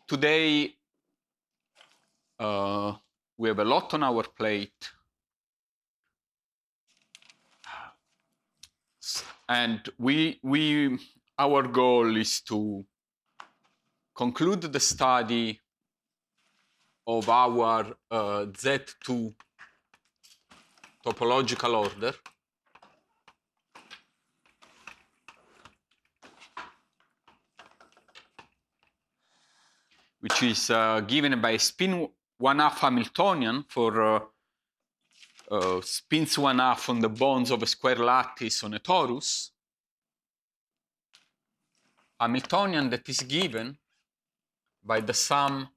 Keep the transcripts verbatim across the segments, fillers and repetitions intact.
today uh, we have a lot on our plate. And we, we, our goal is to conclude the study of our uh, Z two topological order, which is uh, given by spin one half Hamiltonian for uh, uh, spins one half on the bonds of a square lattice on a torus. Hamiltonian that is given by the sum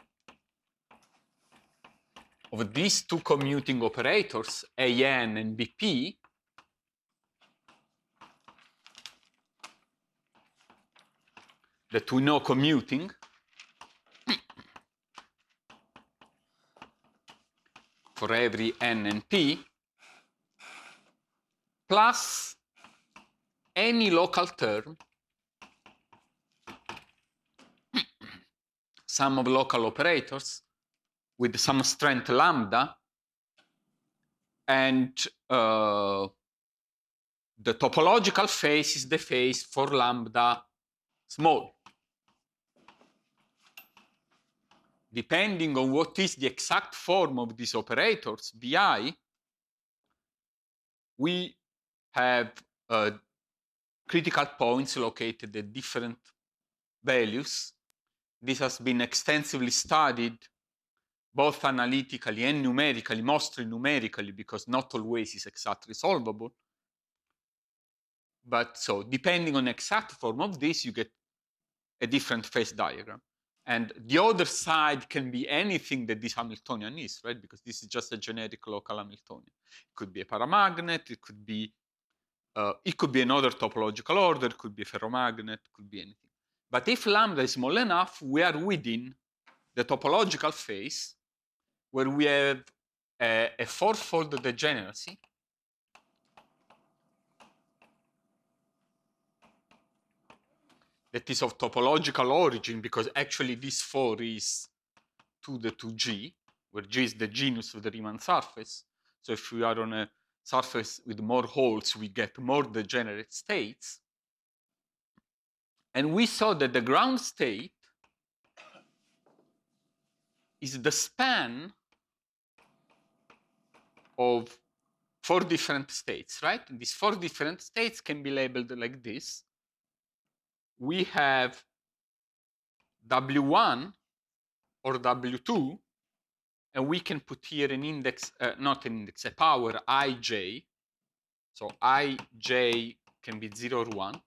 of these two commuting operators, A N and B P, that we know commuting, for every N and P, plus any local term, sum of local operators, with some strength lambda, and uh, the topological phase is the phase for lambda small. Depending on what is the exact form of these operators, Bi, we have uh, critical points located at different values. This has been extensively studied both analytically and numerically, mostly numerically, because not always is exactly solvable. But so, depending on the exact form of this, you get a different phase diagram. And the other side can be anything that this Hamiltonian is, right? Because this is just a generic local Hamiltonian. It could be a paramagnet, it could be, uh, it could be another topological order, it could be a ferromagnet, it could be anything. But if lambda is small enough, we are within the topological phase, where we have a, a fourfold degeneracy that is of topological origin, because actually this four is to the two G, where G is the genus of the Riemann surface. So if we are on a surface with more holes, we get more degenerate states. And we saw that the ground state is the span of four different states, right? And these four different states can be labeled like this. We have W one or W two, and we can put here an index, uh, not an index, a power ij. So ij can be zero or one.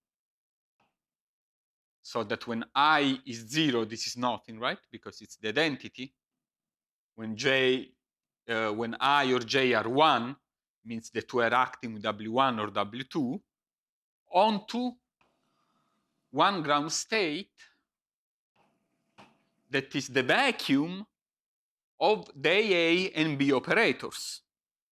So that when I is zero, this is nothing, right? Because it's the identity. When j, uh, when I or j are one, means that we are acting with W one or W two onto one ground state that is the vacuum of the A and B operators.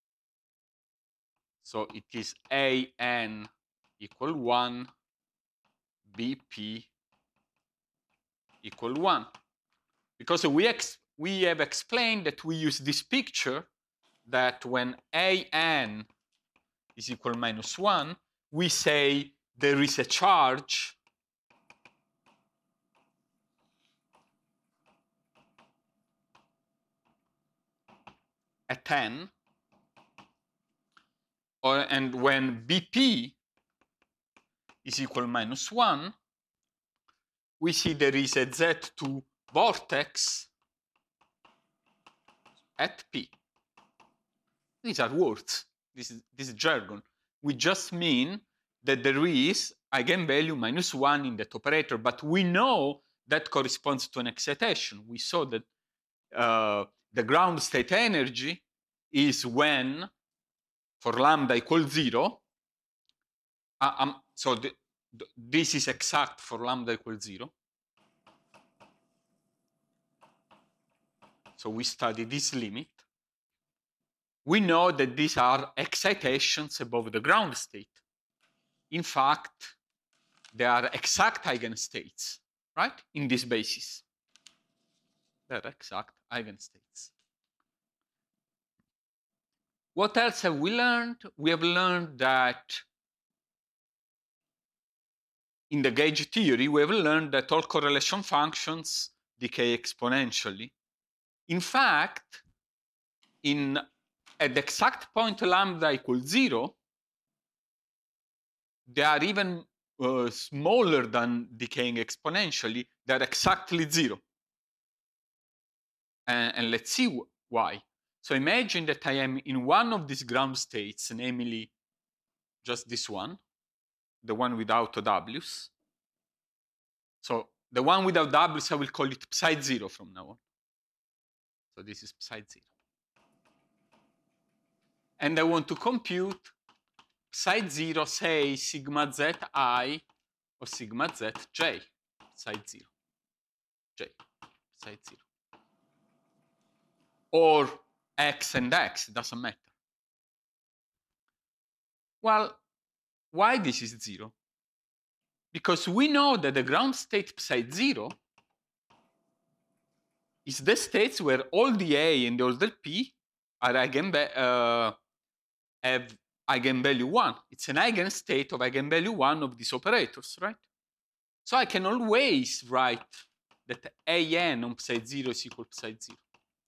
So it is A N equal one, B P equal one. Because we, ex we have explained that we use this picture that when A N is equal minus one, we say there is a charge at N, or, and when B P is equal minus one, we see there is a Z two vortex at P. These are words. This is, this is jargon. We just mean that there is eigenvalue minus one in that operator, but we know that corresponds to an excitation. We saw that uh, the ground state energy is when, for lambda equals zero, uh, um, so the, the, this is exact for lambda equals zero. So we study this limit. We know that these are excitations above the ground state. In fact, they are exact eigenstates, right, in this basis. their exact eigenstates. What else have we learned? We have learned that in the gauge theory, we have learned that all correlation functions decay exponentially. In fact, in at the exact point lambda equals zero, they are even uh, smaller than decaying exponentially. They're exactly zero. And, and let's see wh why. So imagine that I am in one of these ground states, namely just this one, the one without W's. So the one without W's, I will call it psi zero from now on. So this is psi zero. And I want to compute psi zero, say sigma z I or sigma z j, psi zero, j, psi zero. Or x and x, it doesn't matter. Well, why this is zero? Because we know that the ground state psi zero is the states where all the A and all the P are eigen uh, have eigenvalue one. It's an eigenstate of eigenvalue one of these operators, right? So I can always write that A n on psi zero is equal to psi zero.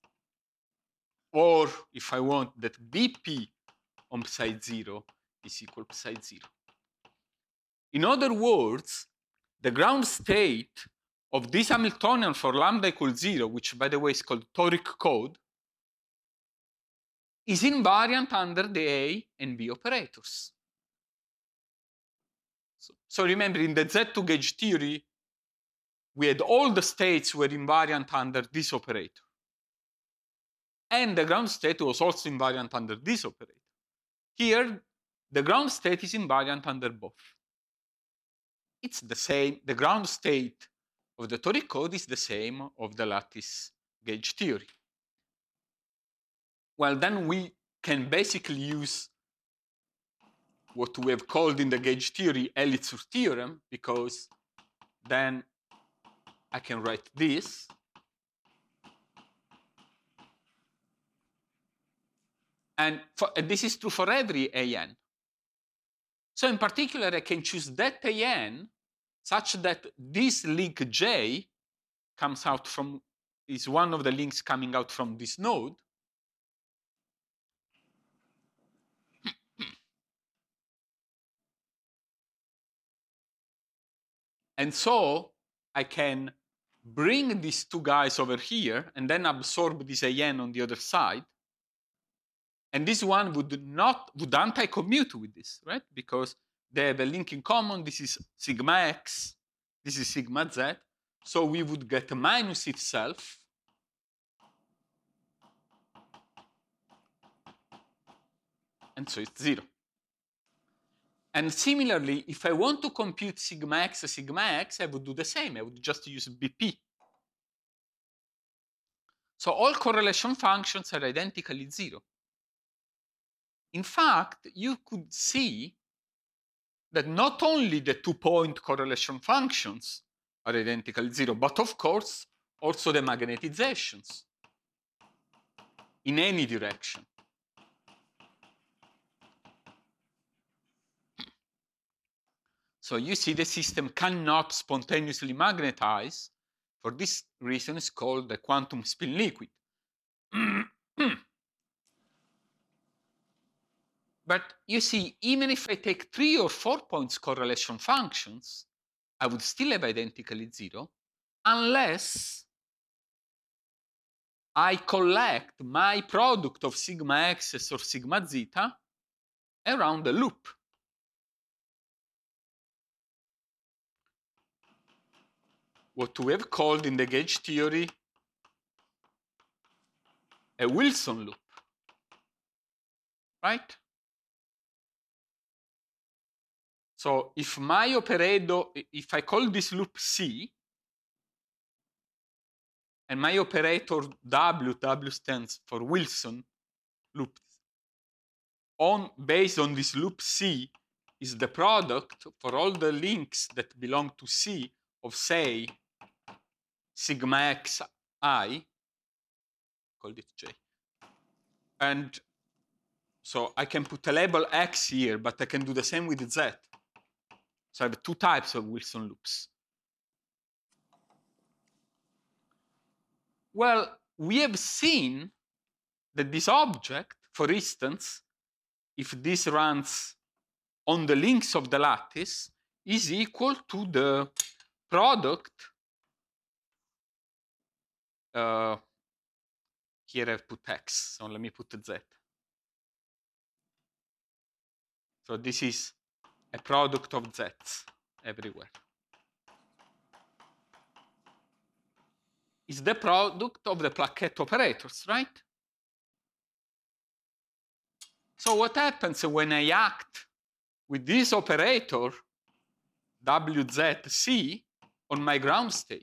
Or if I want that B P on psi zero is equal to psi zero. In other words, the ground state of this Hamiltonian for lambda equals zero, which by the way is called toric code, is invariant under the A and B operators. So, so remember, in the Z two gauge theory, we had all the states were invariant under this operator. And the ground state was also invariant under this operator. Here, the ground state is invariant under both. It's the same, the ground state of the toric code is the same of the lattice gauge theory. Well, then we can basically use what we have called in the gauge theory Elitzur theorem, because then I can write this. And, for, and this is true for every A n. So in particular, I can choose that A n such that this link J comes out from, is one of the links coming out from this node. And so I can bring these two guys over here and then absorb this A n on the other side. And this one would not, would anti-commute with this, right? Because they have a link in common. This is sigma x, this is sigma z. So we would get minus itself. And so it's zero. And similarly, if I want to compute sigma x, sigma x, I would do the same. I would just use B P. So all correlation functions are identically zero. In fact, you could see that not only the two-point correlation functions are identical zero, but of course, also the magnetizations in any direction. So you see the system cannot spontaneously magnetize. For this reason, it's called the quantum spin liquid. But you see, even if I take three or four points correlation functions, I would still have identically zero, unless I collect my product of sigma x's or sigma zeta around the loop. What we have called in the gauge theory a Wilson loop, right? So if my operator, if I call this loop C, and my operator W, W stands for Wilson loop, on based on this loop C is the product for all the links that belong to C of, say, sigma x I, called it J. And so I can put a label X here, but I can do the same with Z. So I have two types of Wilson loops. Well, we have seen that this object, for instance, if this runs on the links of the lattice, is equal to the product. Uh, here I've put X, so let me put Z. So this is a product of Z's everywhere. It's the product of the plaquette operators, right? So what happens when I act with this operator, W Z C, on my ground state?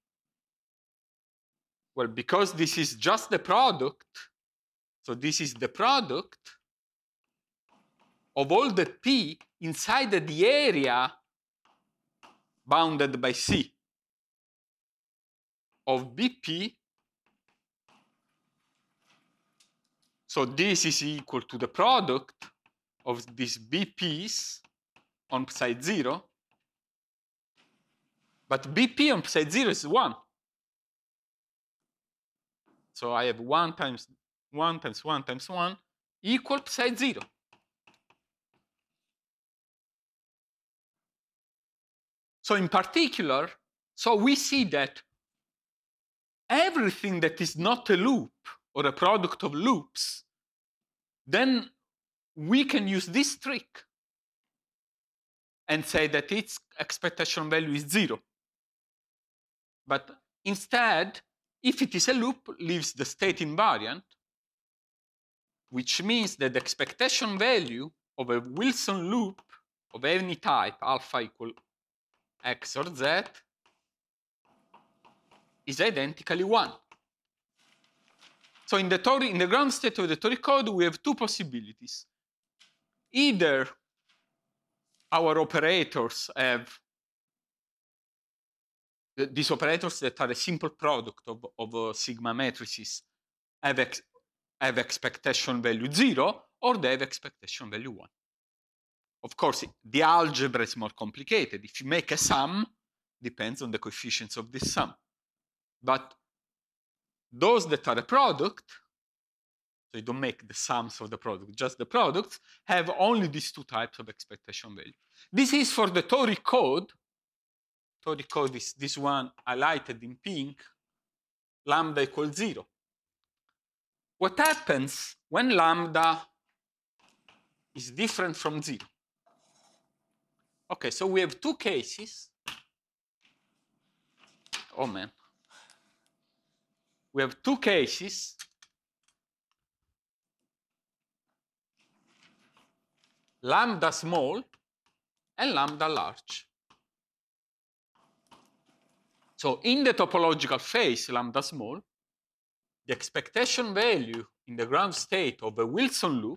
Well, because this is just the product, so this is the product of all the P inside the area bounded by C of B P. So this is equal to the product of these B Ps on psi zero. But B P on psi zero is one. So I have one times one times one times one equal psi zero. So in particular, so we see that everything that is not a loop or a product of loops, then we can use this trick and say that its expectation value is zero. But instead, if it is a loop, leaves the state invariant, which means that the expectation value of a Wilson loop of any type, alpha equal X or Z, is identically one. So in the, Tori, in the ground state of the Tori code, we have two possibilities. Either our operators have these operators that are a simple product of, of uh, sigma matrices have, ex have expectation value zero, or they have expectation value one. Of course, the algebra is more complicated. If you make a sum, depends on the coefficients of this sum. But those that are a product, so you don't make the sums of the product, just the products, have only these two types of expectation value. This is for the Tori code. Tori code is this one highlighted in pink, lambda equals zero. What happens when lambda is different from zero? Okay, so we have two cases. Oh man. We have two cases. Lambda small and lambda large. So in the topological phase, lambda small, the expectation value in the ground state of a Wilson loop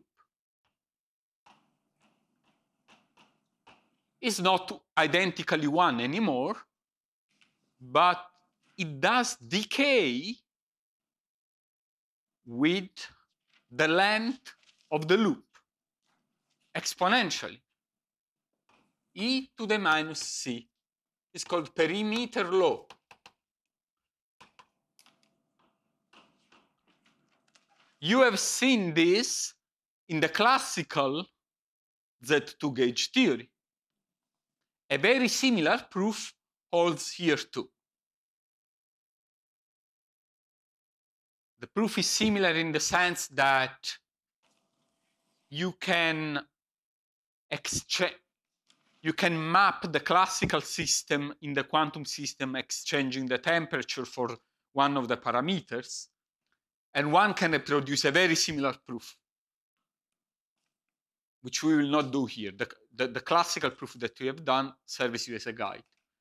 is not identically one anymore, but it does decay with the length of the loop exponentially. E to the minus C is called perimeter law. You have seen this in the classical Z two gauge theory. A very similar proof holds here too. The proof is similar in the sense that you can exchange, you can map the classical system in the quantum system exchanging the temperature for one of the parameters, and one can produce a very similar proof, which we will not do here. The, the, the classical proof that we have done serves you as a guide.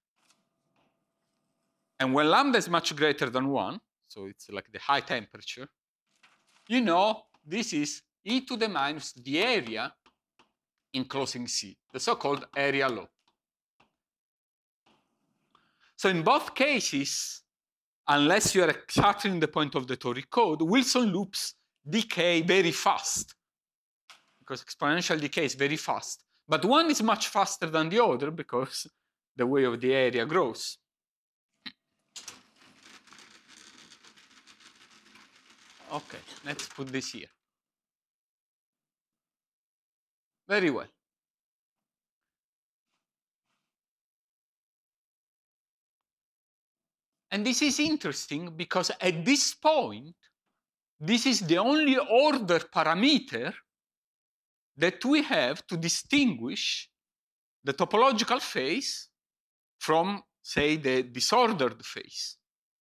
And when lambda is much greater than one, so it's like the high temperature, you know this is e to the minus the area enclosing C, the so-called area law. So in both cases, unless you are exactly in the point of the toric code, Wilson loops decay very fast, because exponential decay is very fast. But one is much faster than the other because the way of the area grows. Okay, let's put this here. Very well. And this is interesting because at this point, this is the only order parameter that we have to distinguish the topological phase from, say, the disordered phase.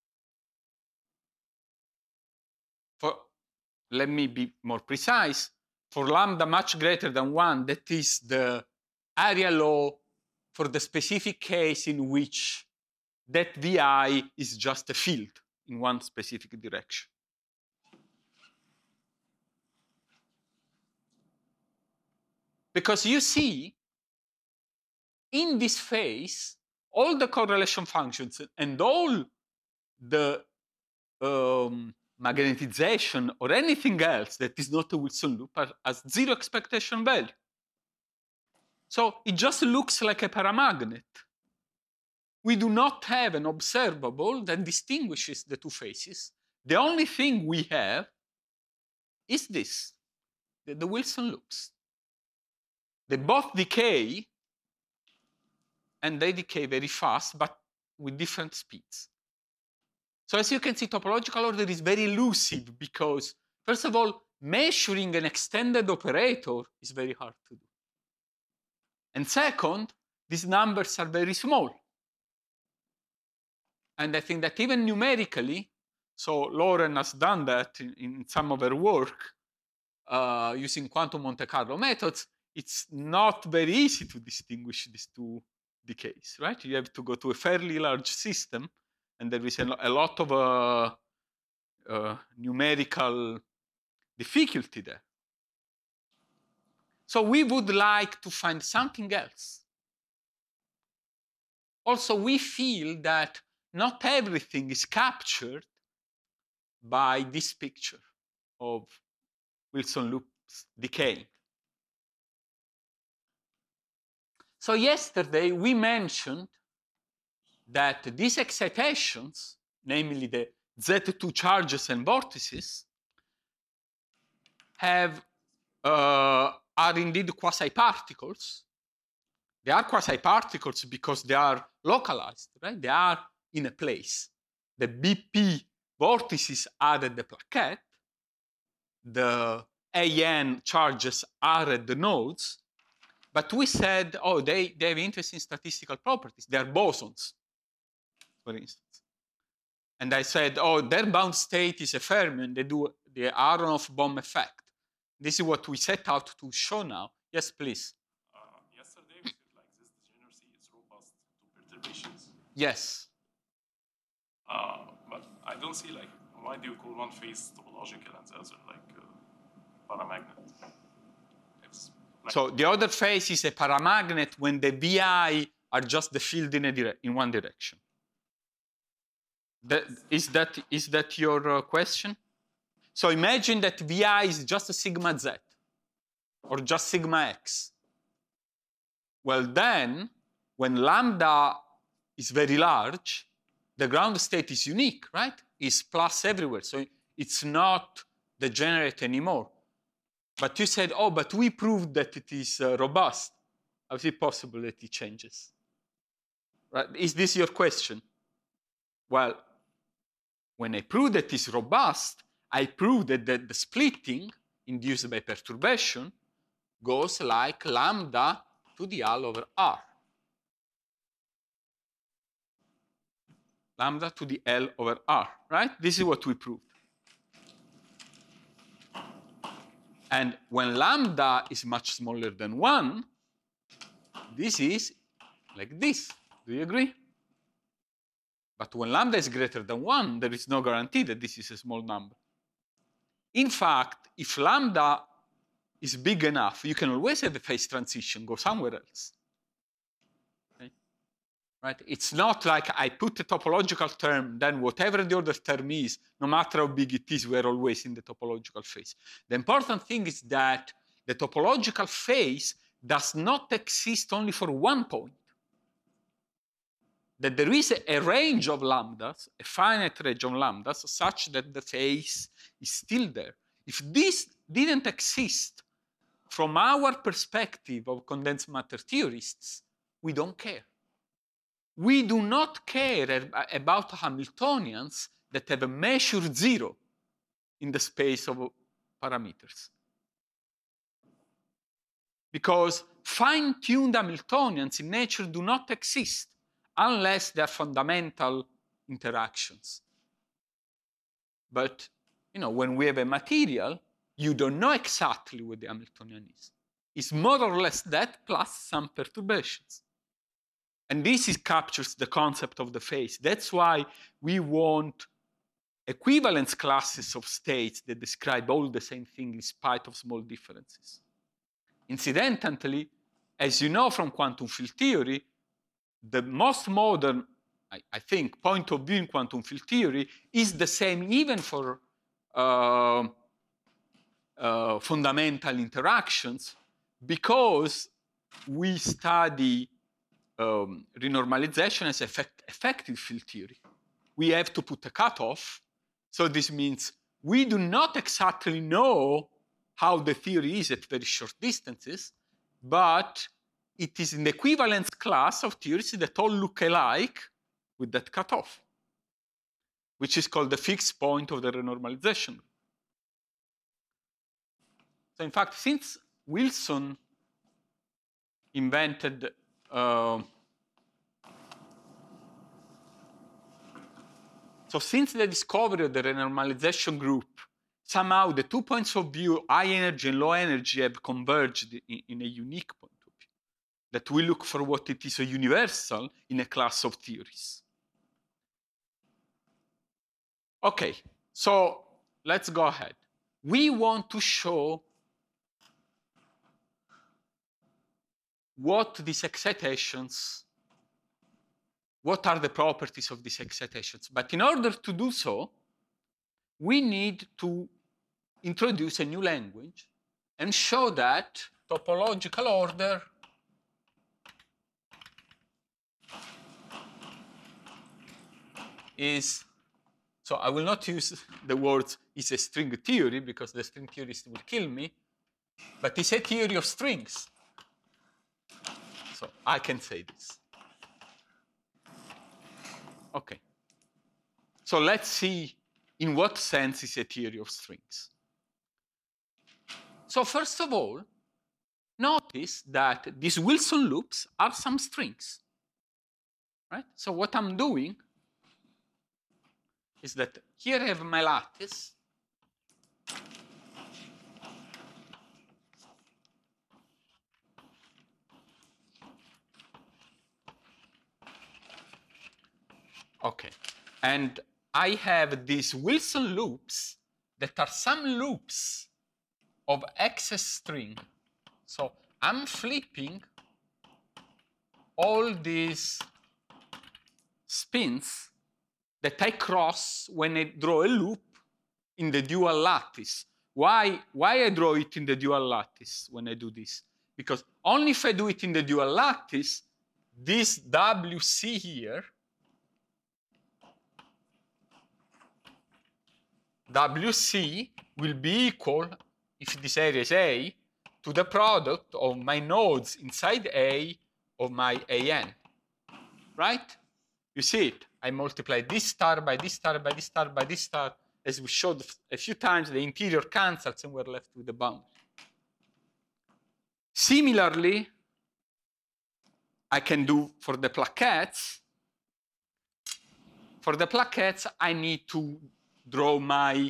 For, let me be more precise. For lambda much greater than one, that is the area law for the specific case in which that Vi is just a field in one specific direction. Because you see, in this phase, all the correlation functions and all the um, magnetization or anything else that is not a Wilson loop has zero expectation value. So it just looks like a paramagnet. We do not have an observable that distinguishes the two phases. The only thing we have is this, the, the Wilson loops. They both decay, and they decay very fast, but with different speeds. So as you can see, topological order is very elusive because, first of all, measuring an extended operator is very hard to do. And second, these numbers are very small. And I think that even numerically, so Lauren has done that in, in some of her work uh, using quantum Monte Carlo methods, it's not very easy to distinguish these two decays, right? You have to go to a fairly large system, and there is a, a lot of uh, uh, numerical difficulty there. So we would like to find something else. Also, we feel that not everything is captured by this picture of Wilson loops decaying. So yesterday we mentioned that these excitations, namely the Z two charges and vortices, have uh, are indeed quasi-particles. They are quasi-particles because they are localized, right? They are in a place. The B P vortices are at the plaquette. The A N charges are at the nodes. But we said, oh, they, they have interesting statistical properties. They are bosons, for instance. And I said, oh, their bound state is a fermion. They do the Aharonov-Bohm effect. This is what we set out to show now. Yes, please. Uh, yesterday we said like this degeneracy is robust to perturbations. Yes. Uh, but I don't see like, why do you call one phase topological and the other like uh, paramagnet? Like, so the other phase is a paramagnet when the V I are just the field in, a dire in one direction. That, is, that, is that your uh, question? So imagine that V I is just a sigma z, or just sigma x. Well then, when lambda is very large, the ground state is unique, right? It's plus everywhere, so it's not degenerate anymore. But you said, oh, but we proved that it is uh, robust. How is it possible that it changes? Right? Is this your question? Well, when I proved that it's robust, I proved that, that the splitting induced by perturbation goes like lambda to the L over R. Lambda to the L over R, right? This is what we proved. And when lambda is much smaller than one, this is like this. Do you agree? But when lambda is greater than one, there is no guarantee that this is a small number. In fact, if lambda is big enough, you can always have a phase transition, go somewhere else. Okay? right? It's not like I put a topological term, then whatever the other term is, no matter how big it is, we're always in the topological phase. The important thing is that the topological phase does not exist only for one point. That there is a range of lambdas, a finite range of lambdas, such that the phase is still there. If this didn't exist, from our perspective of condensed matter theorists, we don't care. We do not care about Hamiltonians that have a measure zero in the space of parameters. Because fine-tuned Hamiltonians in nature do not exist unless they are fundamental interactions. But you know, when we have a material, you don't know exactly what the Hamiltonian is. It's more or less that plus some perturbations. And this is, captures the concept of the phase. That's why we want equivalence classes of states that describe all the same thing in spite of small differences. Incidentally, as you know from quantum field theory, the most modern, I, I think, point of view in quantum field theory is the same even for uh, uh, fundamental interactions, because we study um, renormalization as effect, effective field theory. We have to put a cutoff. So this means we do not exactly know how the theory is at very short distances, but it is an equivalence class of theories that all look alike with that cutoff, which is called the fixed point of the renormalization. So in fact, since Wilson invented uh, so since the discovery of the renormalization group, somehow the two points of view, high energy and low energy, have converged in, in a unique point of view, that we look for what it is a universal in a class of theories. Okay, so let's go ahead. We want to show what these excitations, what are the properties of these excitations. But in order to do so, we need to introduce a new language and show that topological order is, so I will not use the words is a string theory because the string theorist will kill me, but it's a theory of strings. So I can say this. Okay. So let's see in what sense is a theory of strings. So first of all, notice that these Wilson loops are some strings, right? So what I'm doing is that here I have my lattice. Okay, and I have these Wilson loops that are some loops of excess string. So I'm flipping all these spins that I cross when I draw a loop in the dual lattice. Why, why I draw it in the dual lattice when I do this? Because only if I do it in the dual lattice, this W C here, W C will be equal, if this area is A, to the product of my nodes inside A of my A N, right? You see it. I multiply this star by this star by this star by this star. As we showed a few times, the interior cancels and we're left with the boundary. Similarly, I can do for the plaquettes. For the plaquettes, I need to draw my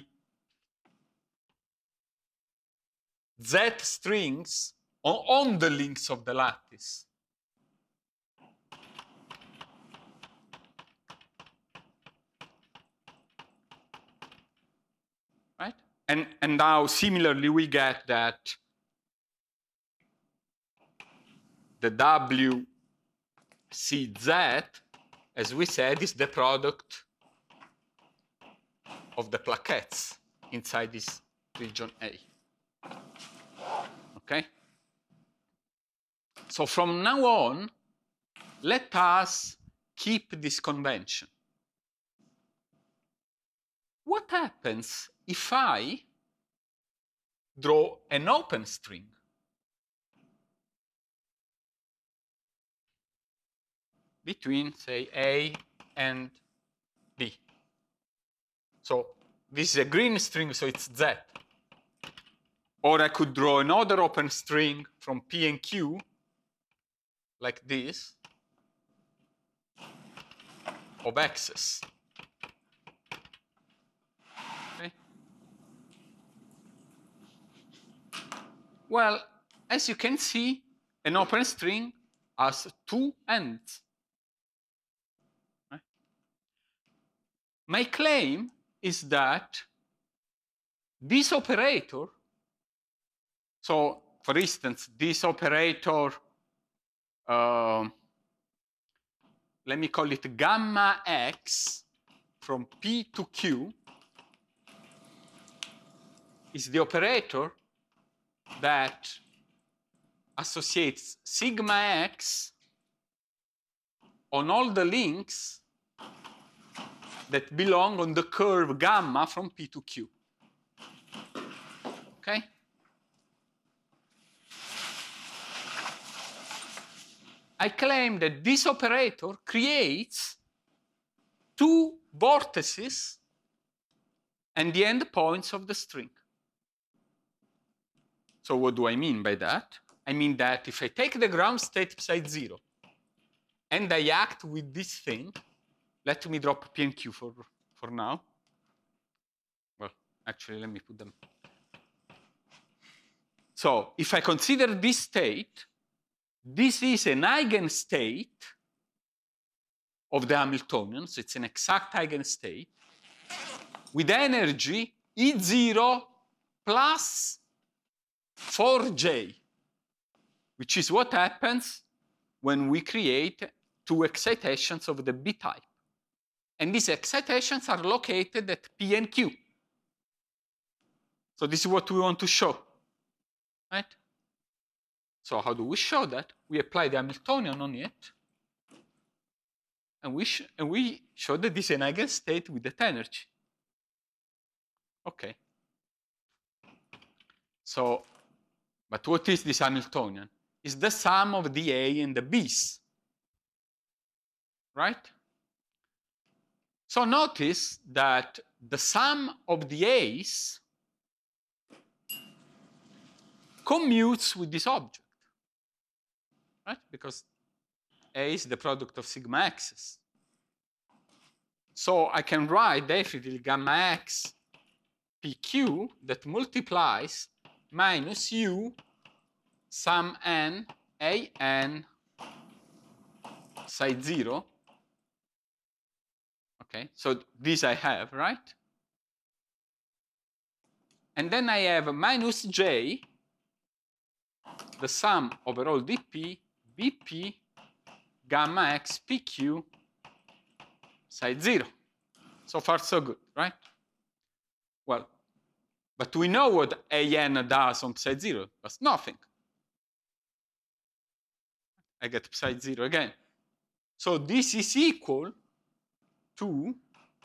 Z strings on, on the links of the lattice. Right? And, and now, similarly, we get that the W C Z as we said, is the product of the plaquettes inside this region A. Okay? So from now on, let us keep this convention. What happens if I draw an open string? Between, say, A and B. So this is a green string, so it's Z. Or I could draw another open string from P and Q, like this, of X's. Okay? Well, as you can see, an open string has two ends. Right? My claim is that this operator, so for instance, this operator, uh, let me call it gamma X from P to Q, is the operator that associates sigma X on all the links that belong on the curve gamma from P to Q. Okay? I claim that this operator creates two vortices and the endpoints of the string. So what do I mean by that? I mean that if I take the ground state psi zero and I act with this thing, let me drop P and Q for, for now. Well, actually, let me put them. So if I consider this state, this is an eigenstate of the Hamiltonian, so it's an exact eigenstate, with energy E zero plus four J, which is what happens when we create two excitations of the B type. And these excitations are located at P and Q. So this is what we want to show, right? So how do we show that? We apply the Hamiltonian on it, and we, sh and we show that this is an eigenstate with that energy. Okay. So, but what is this Hamiltonian? It's the sum of the A and the B's, right? So notice that the sum of the A's commutes with this object, right? Because A is the product of sigma x's. So I can write definitely gamma x P Q that multiplies minus U sum n A n psi zero. Okay, so this I have, right? And then I have minus J, the sum over all dp, bp, gamma x pq, psi zero. So far, so good, right? Well, but we know what A n does on psi zero. That's nothing. I get psi zero again. So this is equal to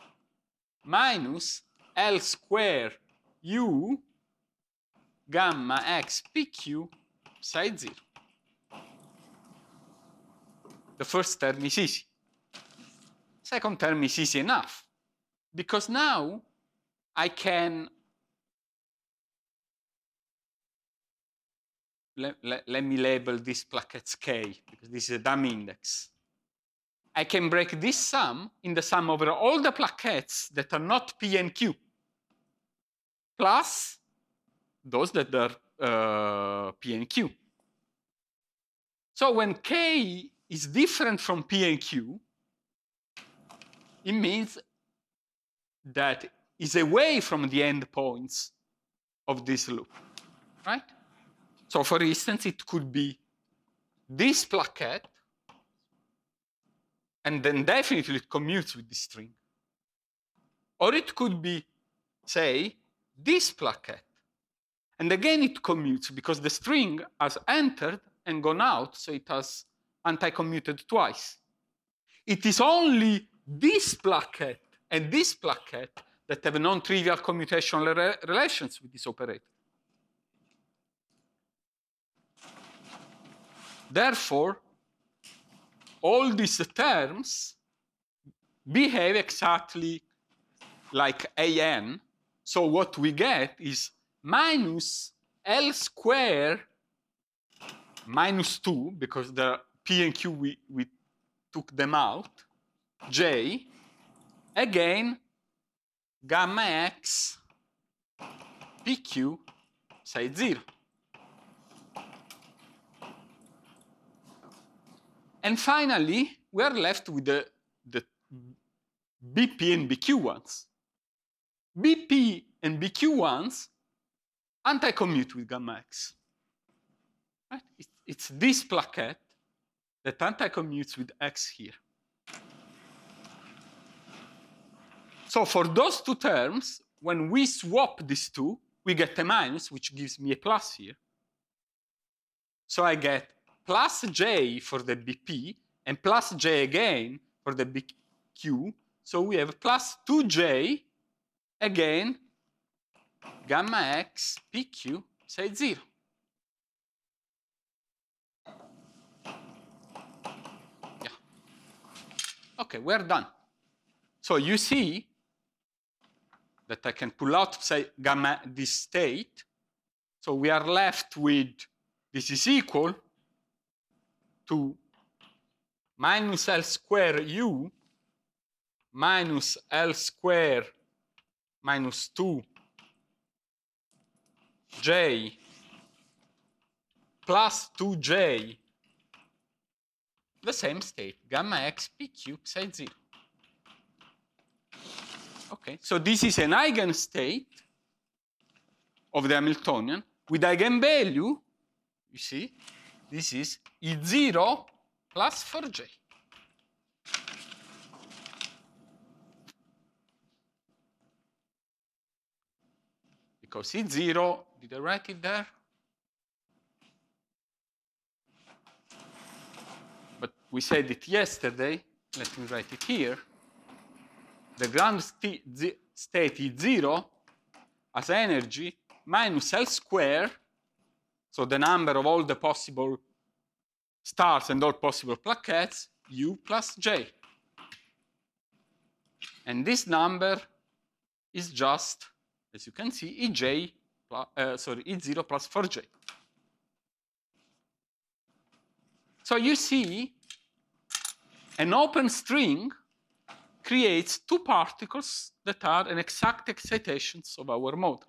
minus L square U gamma x pq psi zero. The first term is easy. Second term is easy enough, because now I can, let, let, let me label this plaquettes K, because this is a dumb index. I can break this sum in the sum over all the plaquettes that are not P and Q, plus those that are uh, P and Q. So when K is different from P and Q, it means that it's away from the endpoints of this loop, right? So for instance, it could be this plaquette and then definitely it commutes with the string. Or it could be, say, this plaquette. And again it commutes because the string has entered and gone out, so it has anti-commuted twice. It is only this plaquette and this plaquette that have non-trivial commutational re relations with this operator. Therefore, all these terms behave exactly like A N. So what we get is minus L square minus two, because the P and Q, we, we took them out, J, again, gamma X, P Q, say zero. And finally, we are left with the, the B P and B Q ones. B P and B Q ones anti-commute with gamma X. Right? It's, it's this plaquette that anti-commutes with X here. So for those two terms, when we swap these two, we get a minus, which gives me a plus here. So I get plus J for the B P and plus J again for the B Q. So we have plus two J, again, gamma X, P Q, say zero. Yeah. Okay, we're done. So you see that I can pull out, say, gamma this state. So we are left with this is equal to minus L square U minus L square minus two J plus two J, the same state, gamma X P Q psi zero. Okay, so this is an eigenstate of the Hamiltonian with eigenvalue. You see, this is E zero plus four J. Because E zero, did I write it there? But we said it yesterday. Let me write it here. The ground st state E zero has energy minus L square, so the number of all the possible stars and all possible plaquettes, U plus J. And this number is just, as you can see, E J, plus, uh, sorry, E zero plus four J. So you see, an open string creates two particles that are an exact excitations of our model.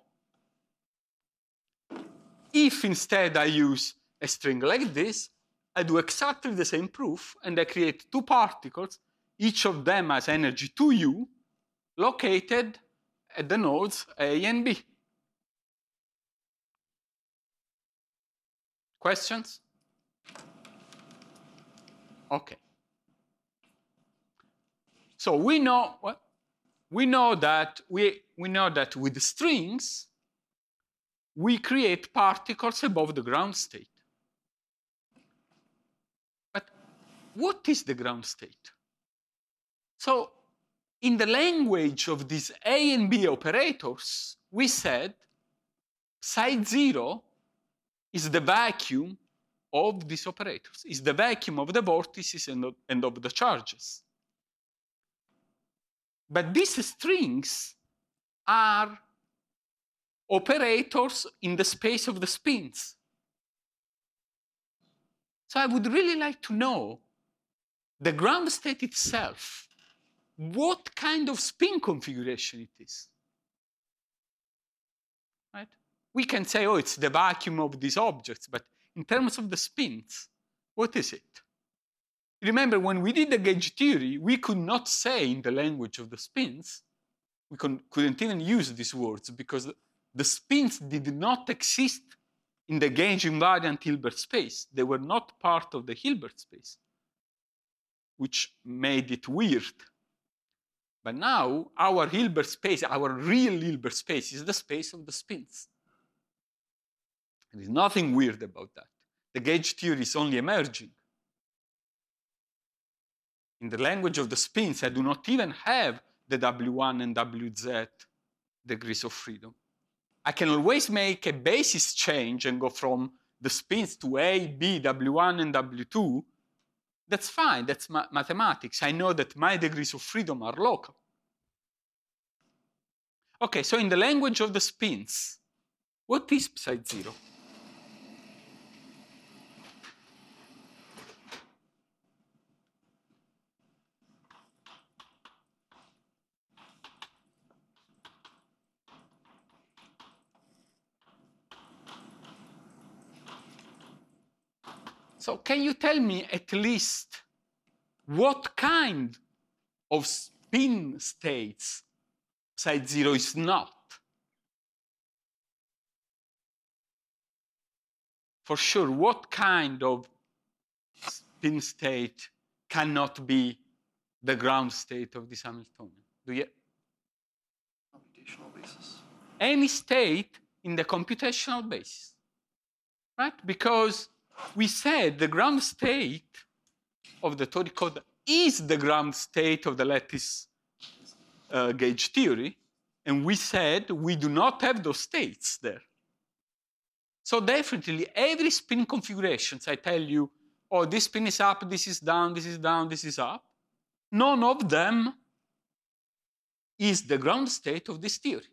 If instead I use a string like this, I do exactly the same proof, and I create two particles, each of them has energy two U, located at the nodes A and B. Questions? Okay. So we know what we know that we we know that with strings we create particles above the ground state. But what is the ground state? So in the language of these A and B operators, we said psi zero is the vacuum of these operators, is the vacuum of the vortices and of, and of the charges. But these strings are operators in the space of the spins. So I would really like to know the ground state itself, what kind of spin configuration it is. Right? We can say, oh, it's the vacuum of these objects, but in terms of the spins, what is it? Remember, when we did the gauge theory, we could not say in the language of the spins, we couldn't even use these words because the spins did not exist in the gauge invariant Hilbert space. They were not part of the Hilbert space. which made it weird. But now our Hilbert space, our real Hilbert space, is the space of the spins. There is nothing weird about that. The gauge theory is only emerging. In the language of the spins, I do not even have the W one and W Z degrees of freedom. I can always make a basis change and go from the spins to A, B, W one, and W two. That's fine, that's ma mathematics. I know that my degrees of freedom are local. Okay, so in the language of the spins, what is psi zero? So can you tell me at least what kind of spin states psi zero is not? For sure, what kind of spin state cannot be the ground state of this Hamiltonian? Do you? Computational basis. Any state in the computational basis, right? Because we said the ground state of the toric code is the ground state of the lattice uh, gauge theory, and we said we do not have those states there. So definitely every spin configurations, I tell you, oh, this spin is up, this is down, this is down, this is up. None of them is the ground state of this theory.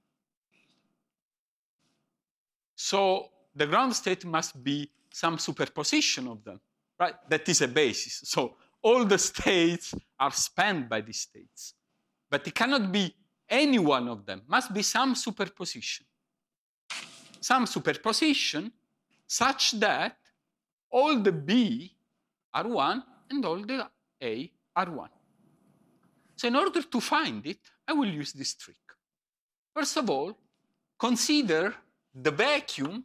So the ground state must be some superposition of them, right? That is a basis. So all the states are spanned by these states. But it cannot be any one of them. Must be some superposition. Some superposition such that all the B are one and all the A are one. So in order to find it, I will use this trick. First of all, consider the vacuum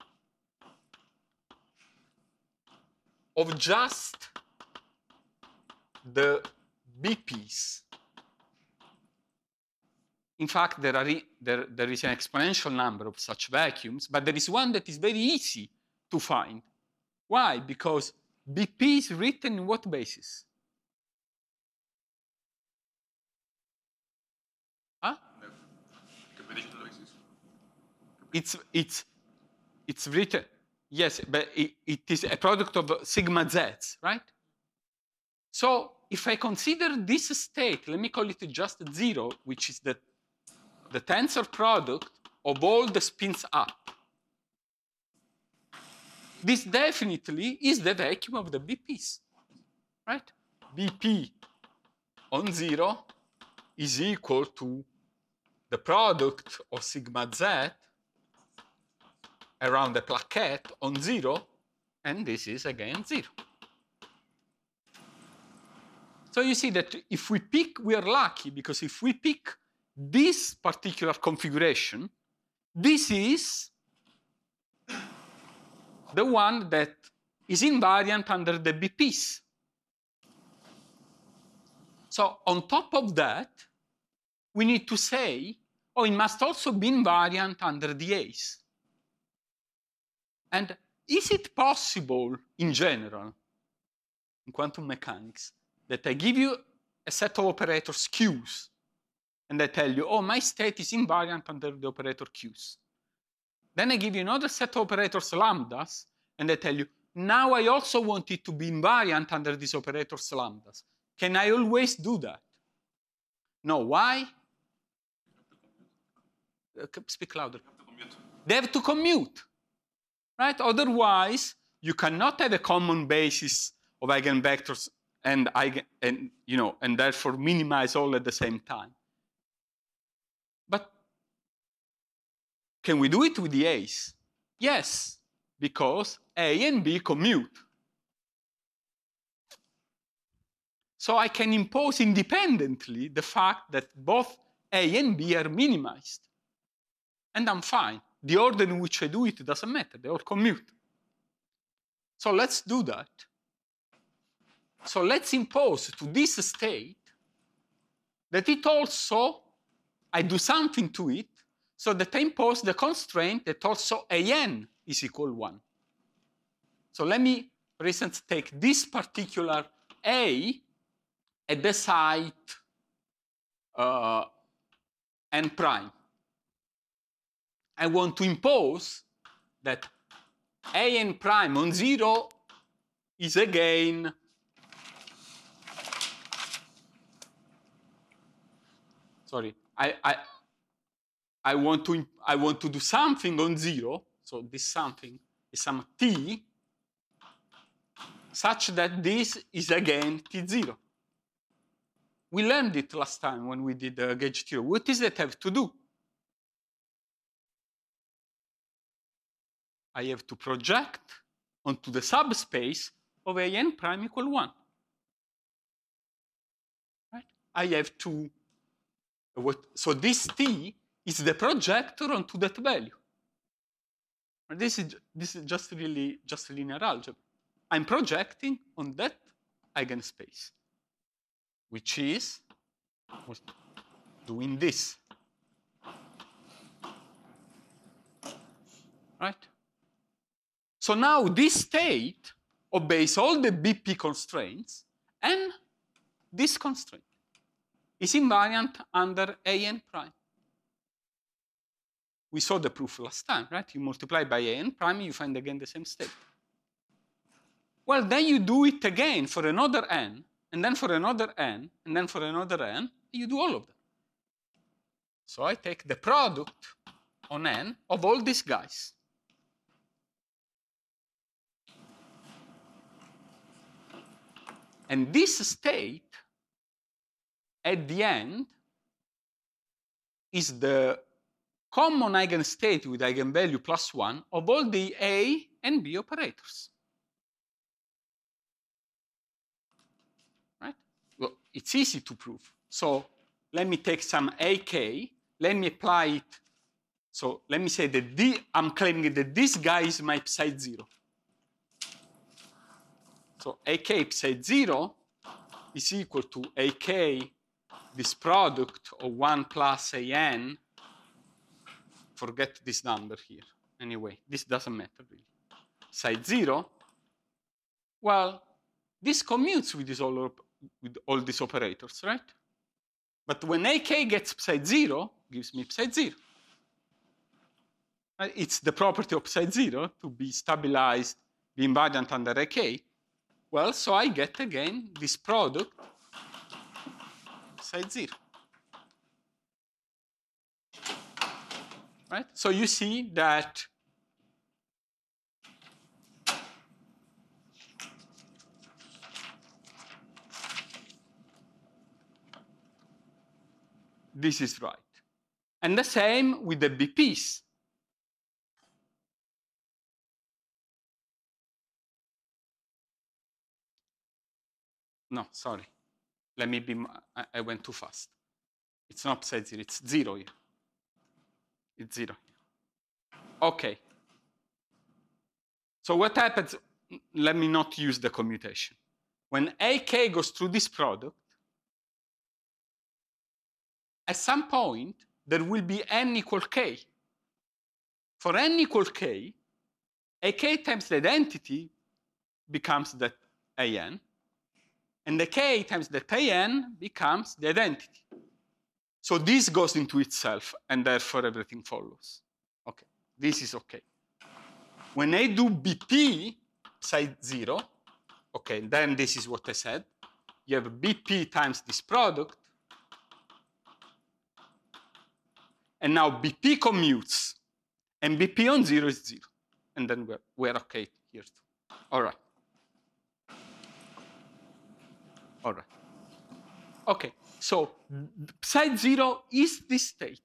of just the B Ps. In fact, there, are, there, there is an exponential number of such vacuums, but there is one that is very easy to find. Why? Because B P is written in what basis? Huh? It's, it's, it's written. Yes, but it, it is a product of sigma z's, right? So if I consider this state, let me call it just zero, which is the, the tensor product of all the spins up. This definitely is the vacuum of the B Ps, right? B P on zero is equal to the product of sigma z around the plaquette on zero, and this is again zero. So you see that if we pick, we are lucky, because if we pick this particular configuration, this is the one that is invariant under the B Ps. So on top of that, we need to say, oh, it must also be invariant under the A's. And is it possible, in general, in quantum mechanics, that I give you a set of operators Q's, and I tell you, oh, my state is invariant under the operator Q's. Then I give you another set of operators lambdas, and I tell you, now I also want it to be invariant under these operators lambdas. Can I always do that? No, why? Uh, speak louder. They have to commute. Right? Otherwise, you cannot have a common basis of eigenvectors and eigen, and you know, and therefore minimize all at the same time. But can we do it with the A's? Yes, because A and B commute. So I can impose independently the fact that both A and B are minimized. And I'm fine. The order in which I do it doesn't matter. They all commute. So let's do that. So let's impose to this state that it also, I do something to it, so that I impose the constraint that also A n is equal one. So let me, for instance, take this particular A at the site uh, n prime. I want to impose that A n prime on zero is again sorry, I, I I want to I want to do something on zero, so this something is some t such that this is again t zero. We learned it last time when we did the gauge theory. What does that have to do? I have to project onto the subspace of A n prime equal one. Right? I have to, what, so this t is the projector onto that value. This is, this is just really just linear algebra. I'm projecting on that eigenspace, which is doing this. Right? So now this state obeys all the B P constraints, and this constraint is invariant under A n prime. We saw the proof last time, right? You multiply by A n prime, you find again the same state. Well, then you do it again for another n, and then for another n, and then for another n, you do all of them. So I take the product on n of all these guys. And this state, at the end, is the common eigenstate with eigenvalue plus one of all the A and B operators. Right? Well, it's easy to prove. So let me take some A K, let me apply it. So let me say that the, I'm claiming that this guy is my psi zero. So A K psi zero is equal to A K, this product of one plus A n. Forget this number here. Anyway, this doesn't matter really. Psi zero. Well, this commutes with, this all, with all these operators, right? But when A K gets psi zero, gives me psi zero. It's the property of psi zero to be stabilized, be invariant under A K. Well, so I get again this product psi zero. Right? So you see that this is right. And the same with the B Ps. No, sorry. Let me be, I, I went too fast. It's not psi zero, it's zero here. It's zero. Okay. So what happens, let me not use the commutation. When A K goes through this product, at some point, there will be n equal k. For n equal k, A K times the identity becomes that A n, and the k times that A n becomes the identity. So this goes into itself, and therefore everything follows. Okay, this is okay. When I do B P psi zero, okay, then this is what I said. You have B P times this product, and now B P commutes, and B P on zero is zero, and then we're, we're okay here too. All right. All right. Okay, so psi zero is this state.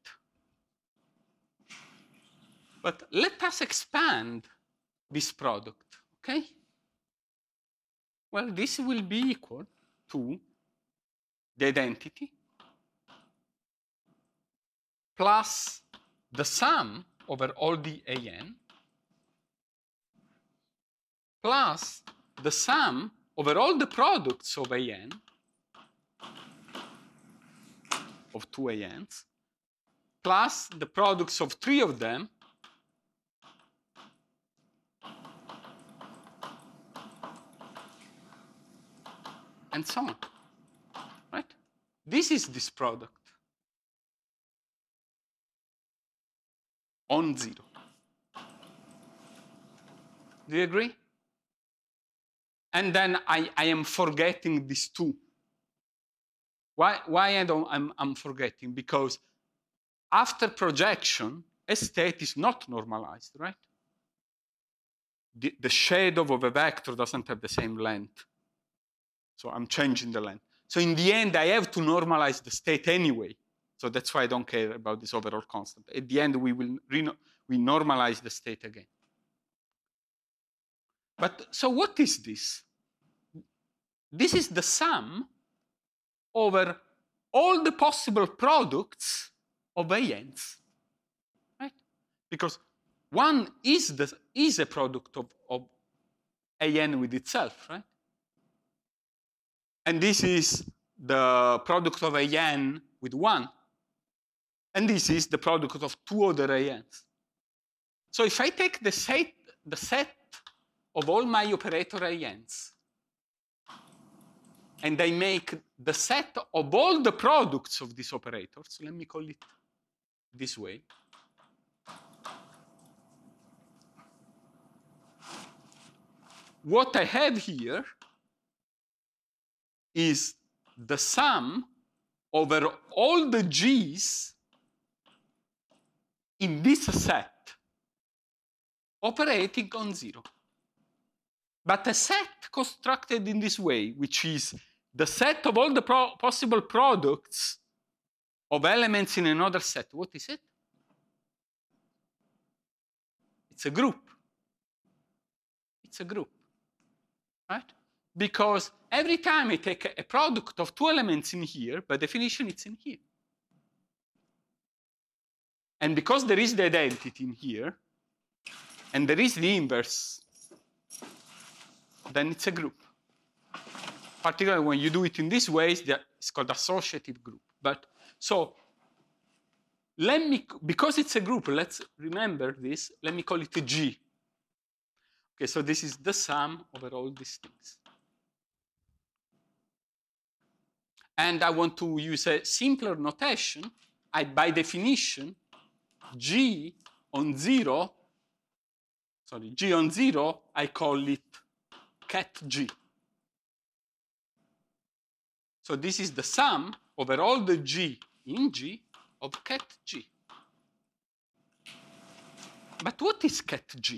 But let us expand this product, okay? Well, this will be equal to the identity plus the sum over all the A n plus the sum over all the products of A N, of two A Ns, plus the products of three of them, and so on, right? This is this product on zero. Do you agree? And then I, I am forgetting these two. Why, why I don't, I'm, I'm forgetting? Because after projection, a state is not normalized, right? The, the shadow of a vector doesn't have the same length. So I'm changing the length. So in the end, I have to normalize the state anyway. So that's why I don't care about this overall constant. At the end, we will we normalize the state again. But so what is this? This is the sum over all the possible products of A Ns, right? Because one is, the, is a product of, of A N with itself, right? And this is the product of A N with one. And this is the product of two other A Ns. So if I take the set, the set of all my operator A Ns, and I make the set of all the products of these operators, let me call it this way. What I have here is the sum over all the G's in this set operating on zero. But a set constructed in this way, which is the set of all the pro possible products of elements in another set, what is it? It's a group. It's a group, right? Because every time I take a product of two elements in here, by definition, it's in here. And because there is the identity in here, and there is the inverse, then it's a group. Particularly when you do it in this way, it's called associative group. But so let me, because it's a group, let's remember this, let me call it a G. Okay, so this is the sum over all these things. And I want to use a simpler notation. I, by definition, G on zero, sorry, G on zero, I call it ket G. So this is the sum over all the G in G of ket G. But what is ket G?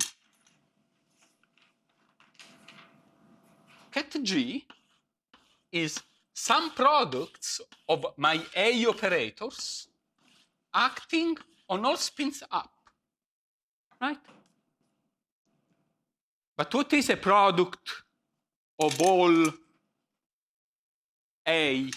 Ket G is some products of my A operators acting on all spins up, right? But what is a product of all A?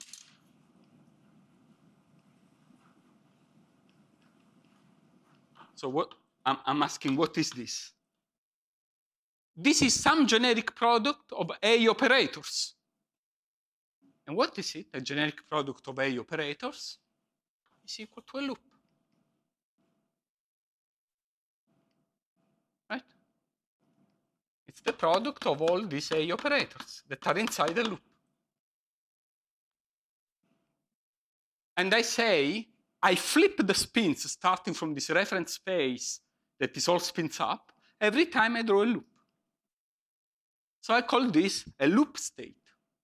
So what I'm, I'm asking, what is this? This is some generic product of A operators. And what is it? A generic product of A operators is equal to a loop. Right? It's the product of all these A operators that are inside a loop. And I say, I flip the spins starting from this reference space that is all spins up every time I draw a loop. So I call this a loop state.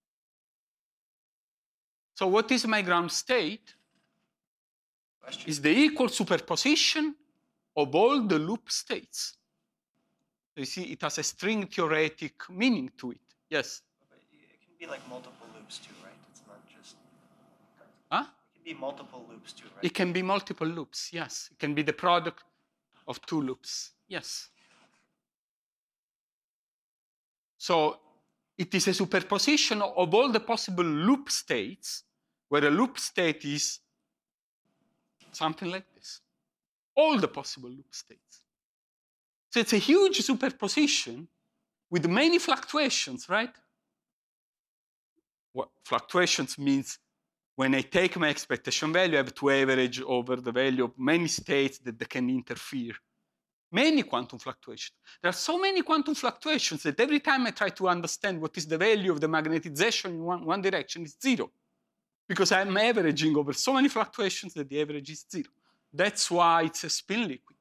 So what is my ground state? Question. Is the equal superposition of all the loop states. You see, it has a string theoretic meaning to it. Yes? But it can be like multiple loops too, right? It's not just... Huh? It can be multiple loops too, right? It can be multiple loops, yes. It can be the product of two loops, yes. So it is a superposition of all the possible loop states, where a loop state is something like this. All the possible loop states. So it's a huge superposition with many fluctuations, right? what fluctuations means when I take my expectation value, I have to average over the value of many states that they can interfere. Many quantum fluctuations. There are so many quantum fluctuations that every time I try to understand what is the value of the magnetization in one, one direction, it's zero. Because I'm averaging over so many fluctuations that the average is zero. That's why it's a spin liquid.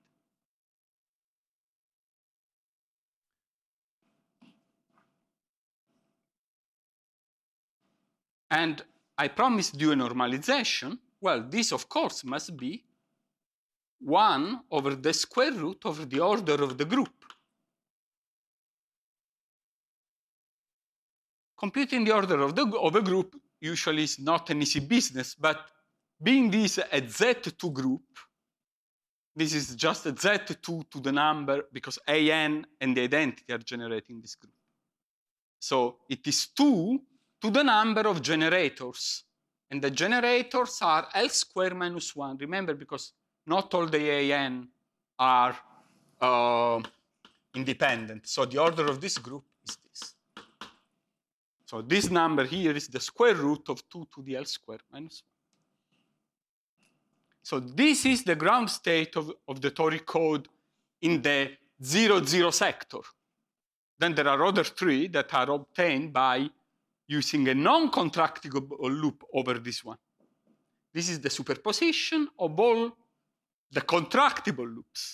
And I promised you a normalization. Well, this, of course, must be one over the square root of the order of the group. Computing the order of, the, of a group usually is not an easy business, but being this a Z two group, this is just a Z two to the number, because A N and the identity are generating this group. So it is two to the number of generators. And the generators are L squared minus one. Remember, because not all the A N are uh, independent. So the order of this group is this. So this number here is the square root of two to the L squared minus one. So this is the ground state of, of the toric code in the zero, zero sector. Then there are other three that are obtained by using a non-contractible loop over this one. This is the superposition of all the contractible loops.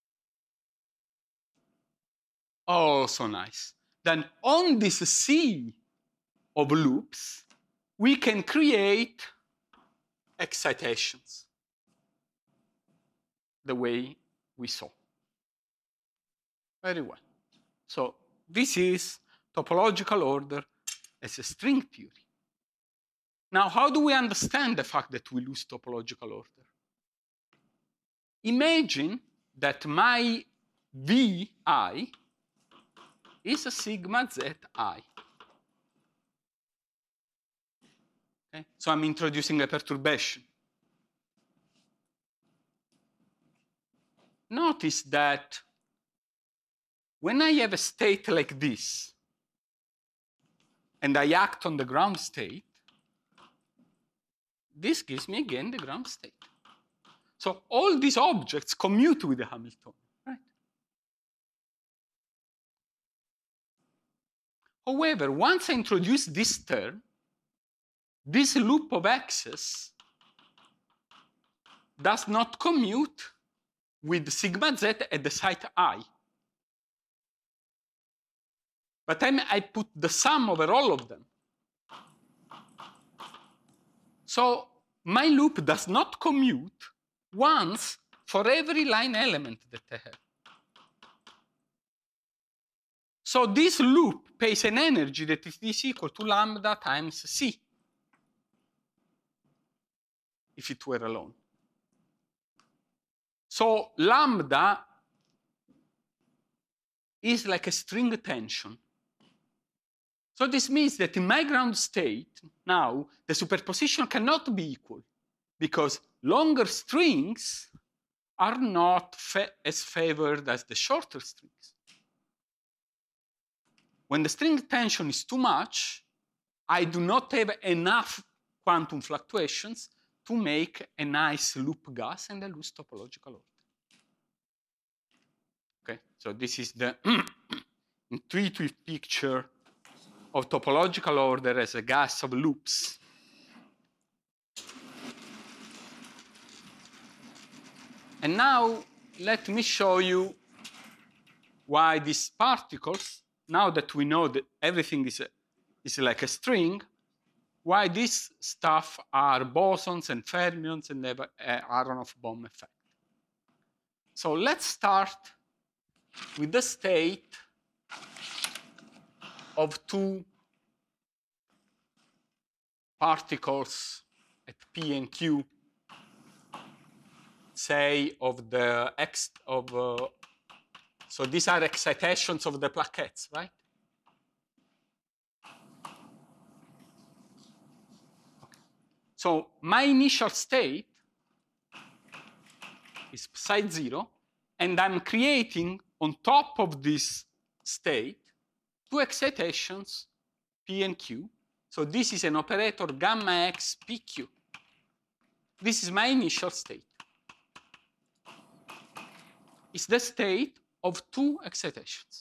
Oh, so nice. Then on this sea of loops, we can create excitations the way we saw. Very well. So this is topological order as a string theory. Now, how do we understand the fact that we lose topological order? Imagine that my V I is a sigma Z I. Okay? So I'm introducing a perturbation. Notice that when I have a state like this, and I act on the ground state, this gives me again the ground state. So all these objects commute with the Hamiltonian, right? However, once I introduce this term, this loop of x's does not commute with sigma z at the site I. But then I put the sum over all of them. So my loop does not commute once for every line element that I have. So this loop pays an energy that is equal to lambda times c, if it were alone. So lambda is like a string tension. So this means that in my ground state, now, the superposition cannot be equal, because longer strings are not fa as favored as the shorter strings. When the string tension is too much, I do not have enough quantum fluctuations to make a nice loop gas, and I lose topological order. Okay, so this is the intuitive picture of topological order as a gas of loops. And now let me show you why these particles, now that we know that everything is, a, is like a string, why this stuff are bosons and fermions and have an Aronoff-Bohm effect. So let's start with the state of two particles at P and Q, say of the X of, uh, so these are excitations of the plaquettes, right? Okay. So my initial state is psi zero, and I'm creating on top of this state two excitations, P and Q, So this is an operator gamma x p q. This is my initial state. It's the state of two excitations.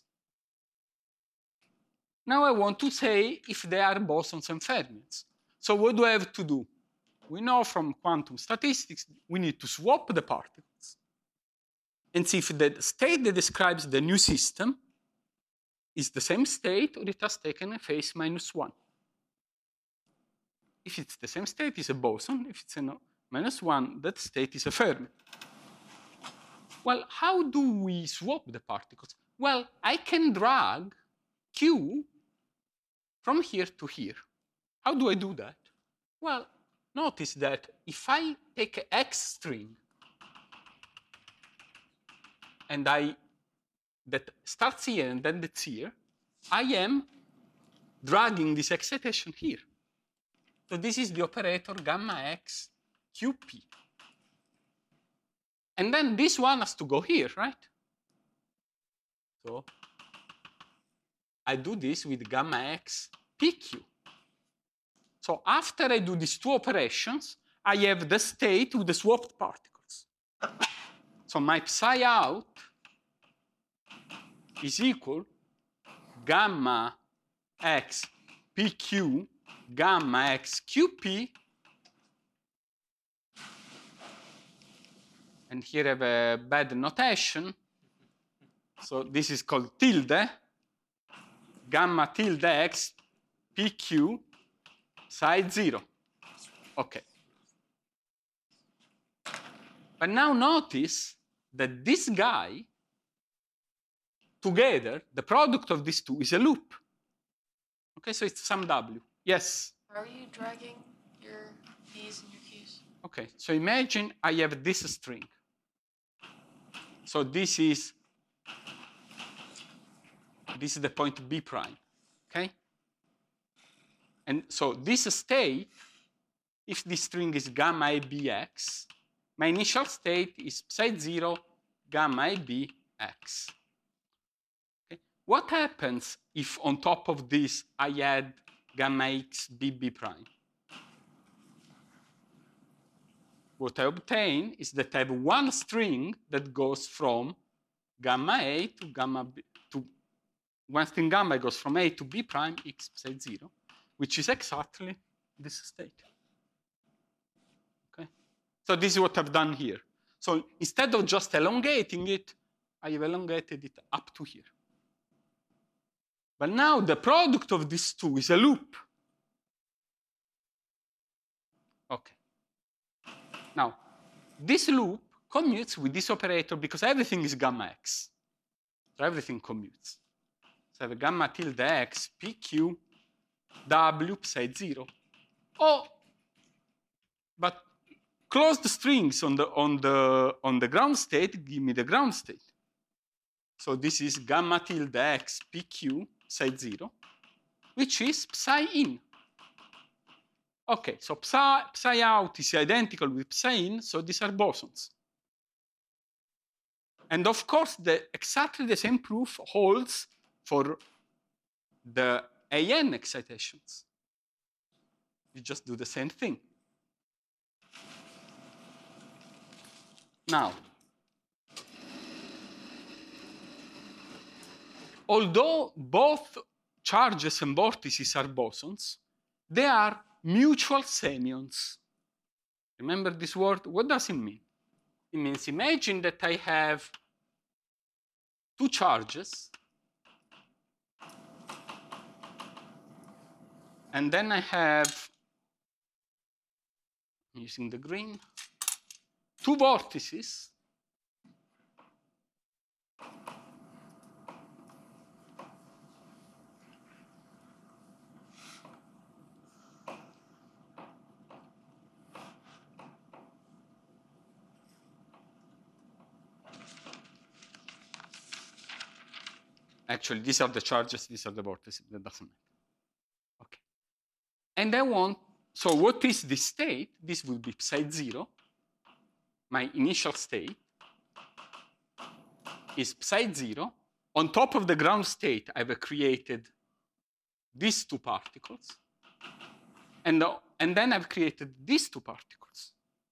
Now I want to say if they are bosons and fermions. So what do I have to do? We know from quantum statistics, we need to swap the particles and see if the state that describes the new system is the same state or it has taken a phase minus one. If it's the same state, it's a boson. If it's a no, minus one, that state is a fermion. Well, how do we swap the particles? Well, I can drag Q from here to here. How do I do that? Well, notice that if I take an X string and I that starts here and then that's here, I am dragging this excitation here. So this is the operator gamma x Q P. And then this one has to go here, right? So I do this with gamma x P Q. So after I do these two operations, I have the state with the swapped particles. So my psi out is equal gamma x P Q gamma x Q P. And here I have a bad notation. So this is called tilde. Gamma tilde x P Q psi zero. Okay. But now notice that this guy, together, the product of these two is a loop. Okay, so it's some W. Yes? How are you dragging your P's and your Q's? Okay, so imagine I have this string. So this is this is the point B prime, okay? And so this state, if this string is gamma A B X, my initial state is psi zero gamma A B X. Okay? What happens if on top of this I add gamma X B B prime? What I obtain is that I have one string that goes from gamma A to gamma B, to one string gamma goes from A to B prime x psi zero, which is exactly this state. Okay? So this is what I've done here. So instead of just elongating it, I have elongated it up to here. But now the product of these two is a loop. Okay. Now, this loop commutes with this operator because everything is gamma x. So everything commutes. So I have a gamma tilde x P Q W psi zero. Oh, but closed strings on the on the on the ground state give me the ground state. So this is gamma tilde x P Q psi zero, which is psi in. Okay, so psi, psi out is identical with psi in, so these are bosons. And of course, the, exactly the same proof holds for the A N excitations. You just do the same thing. Now, although both charges and vortices are bosons, they are mutual semions. Remember this word? What does it mean? It means imagine that I have two charges, and then I have, using the green, two vortices. Actually, these are the charges, these are the vortices, that doesn't matter. Okay. And I want, so what is this state? This will be psi zero. My initial state is psi zero. On top of the ground state, I've created these two particles. And, the, and then I've created these two particles.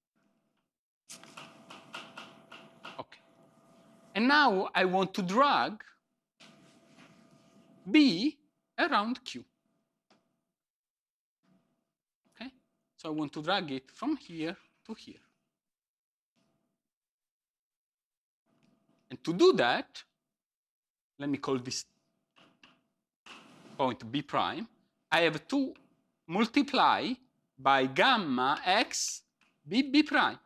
Okay. And now I want to drag B around Q. Okay? So I want to drag it from here to here. And to do that, let me call this point B prime. I have to multiply by gamma x B B prime.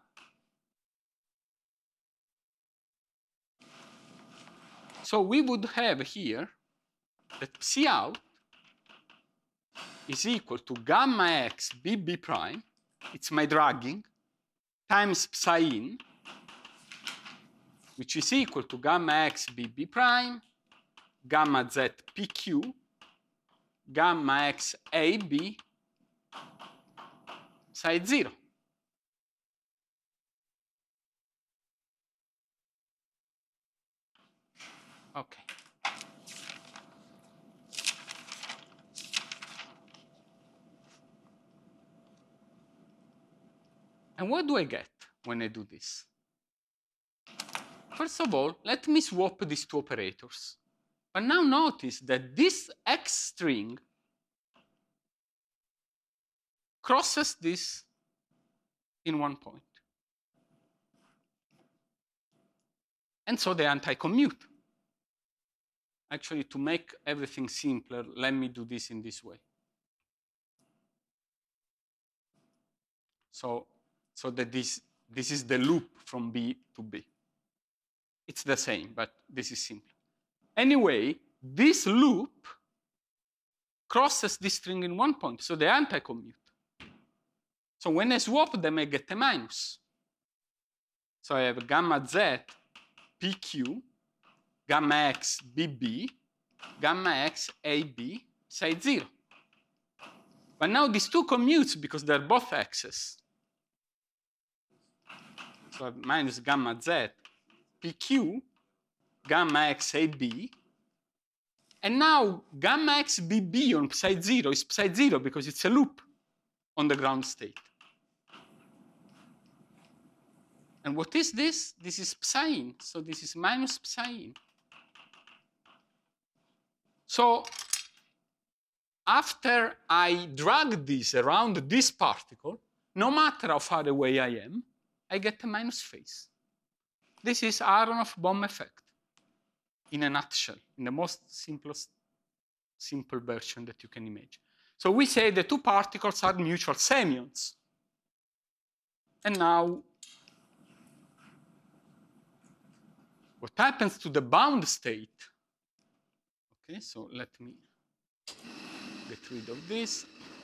So we would have here that psi out is equal to gamma x B B prime, it's my dragging, times psi in, which is equal to gamma x B B prime, gamma z P Q, gamma x A B, psi zero. Okay. And what do I get when I do this? First of all, let me swap these two operators. But now notice that this X string crosses this in one point. And so they anti-commute. Actually, to make everything simpler, let me do this in this way. So, so that this, this is the loop from B to B. It's the same, but this is simple. Anyway, this loop crosses this string in one point, so they anti-commute. So when I swap them, I get a minus. So I have gamma z P Q, gamma x B B, gamma x A B, psi zero. But now these two commutes because they're both x's. So I have minus gamma z P Q, gamma x A B, and now gamma x B B on psi zero is psi zero because it's a loop on the ground state. And what is this? This is psi in, so this is minus psi in. So after I drag this around this particle, no matter how far away I am, I get a minus phase. This is Aharonov-Bohm effect in a nutshell, in the most simplest, simple version that you can imagine. So we say the two particles are mutual semons. And now, what happens to the bound state? Okay, so let me get rid of this.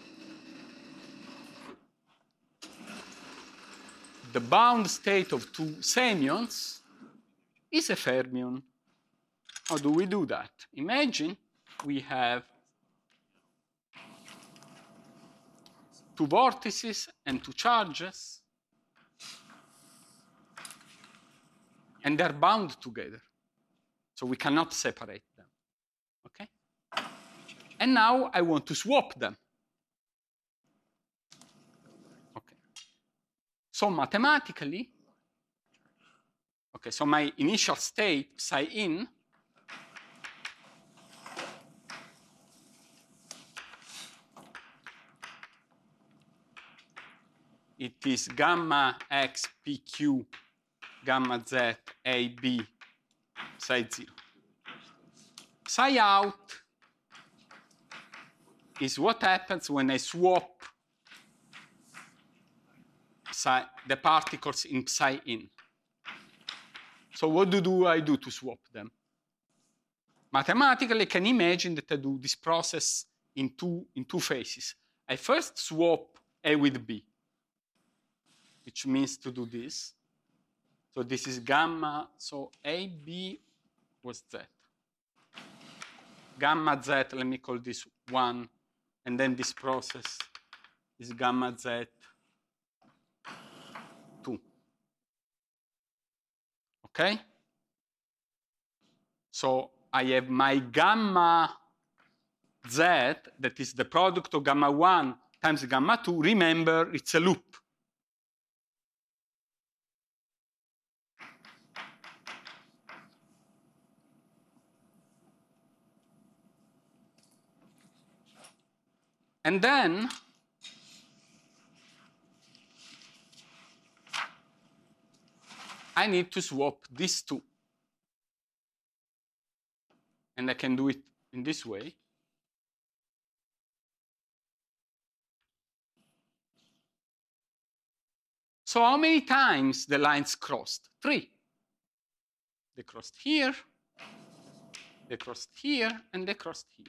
The bound state of two semons is a fermion. How do we do that? Imagine we have two vortices and two charges, and they're bound together. So we cannot separate them. Okay? And now I want to swap them. Okay. So mathematically, okay, so my initial state, psi in, it is gamma x P Q, gamma z A B, psi zero. Psi out is what happens when I swap psi, the particles in psi in. So what do, do I do to swap them? Mathematically, I can imagine that I do this process in two, in two phases. I first swap A with B, which means to do this. So this is gamma, so A B was Z. Gamma Z, let me call this one, and then this process is gamma Z two. Okay? So I have my gamma Z, that is the product of gamma one times gamma two, remember, it's a loop. And then I need to swap these two. And I can do it in this way. So how many times the lines crossed? Three. They crossed here, they crossed here, and they crossed here.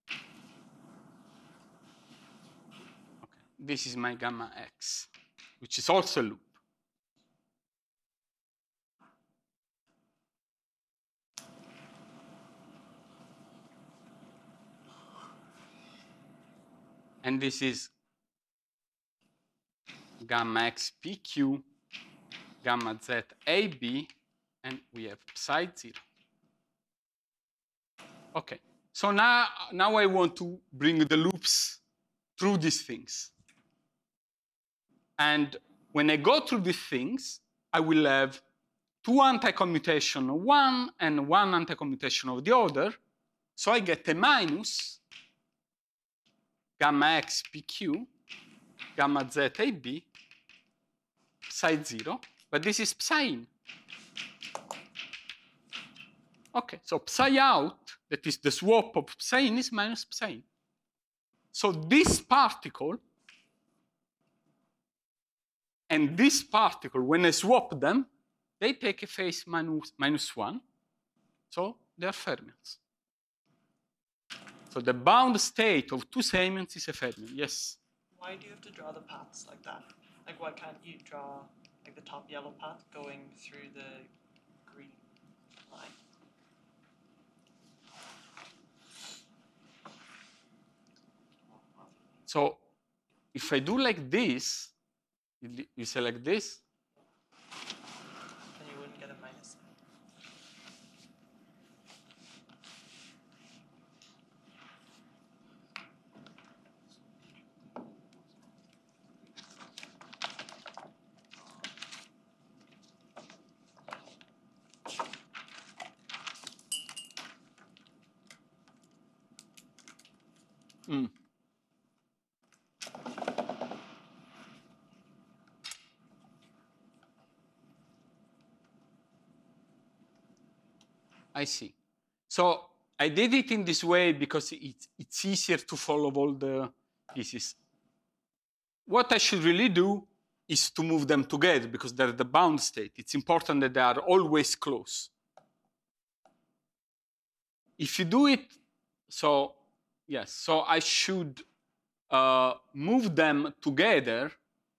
Okay. This is my gamma x, which is also a loop. And this is gamma x p q, gamma z a b, and we have psi zero. Okay, so now, now I want to bring the loops through these things. And when I go through these things, I will have two anti-commutation of one and one anti-commutation of the other. So I get a minus gamma x p q, gamma z a b, psi zero, but this is psi in. Okay, so psi out, that is the swap of psi in, is minus psi in. So this particle and this particle, when I swap them, they take a phase minus, minus one. So they are fermions. So the bound state of two semens is a fermion. Yes? Why do you have to draw the paths like that? Like, why can't you draw like the top yellow path going through the green line? So if I do like this, you select this. Then you wouldn't get a minus. Mm. I see. So I did it in this way because it's, it's easier to follow all the pieces. What I should really do is to move them together because they're the bound state. It's important that they are always close. If you do it, so yes, so I should uh, move them together.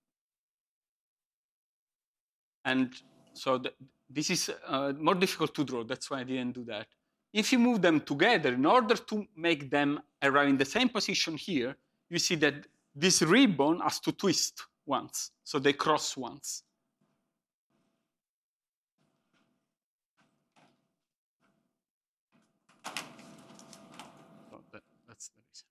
And so the, this is uh, more difficult to draw. That's why I didn't do that. If you move them together, in order to make them arrive in the same position here, you see that this ribbon has to twist once. So they cross once. So that, that's the reason.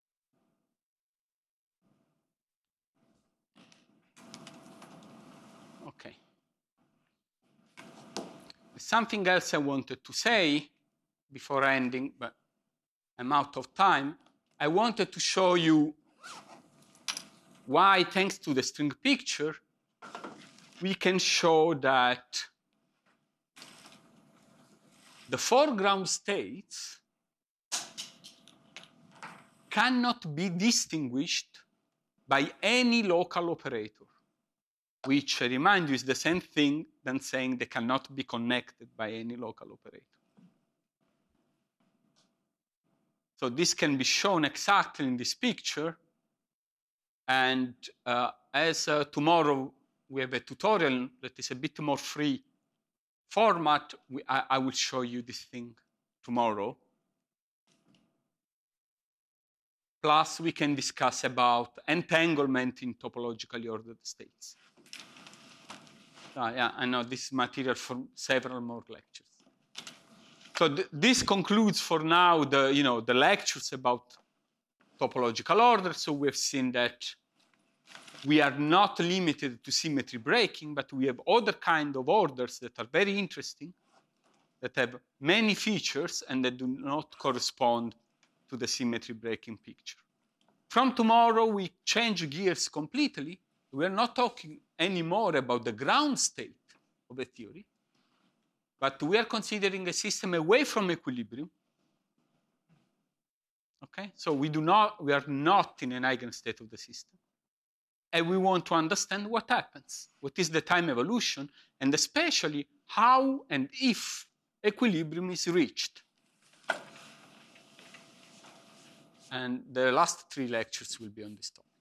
Okay. Something else I wanted to say before ending, but I'm out of time. I wanted to show you why, thanks to the string picture, we can show that the foreground states cannot be distinguished by any local operator, which, I remind you, is the same thing than saying they cannot be connected by any local operator. So this can be shown exactly in this picture. And uh, as uh, tomorrow we have a tutorial that is a bit more free format, we, I, I will show you this thing tomorrow. Plus, we can discuss about entanglement in topologically ordered states. Uh, yeah, I know this is material for several more lectures. So th this concludes for now the, you know, the lectures about topological order. So we've seen that we are not limited to symmetry breaking, but we have other kind of orders that are very interesting, that have many features and that do not correspond to the symmetry breaking picture. From tomorrow, we change gears completely. We're not talking anymore about the ground state of a theory, but we are considering a system away from equilibrium. Okay, so we do not, we are not in an eigenstate of the system. And we want to understand what happens, what is the time evolution, and especially how and if equilibrium is reached. And the last three lectures will be on this topic.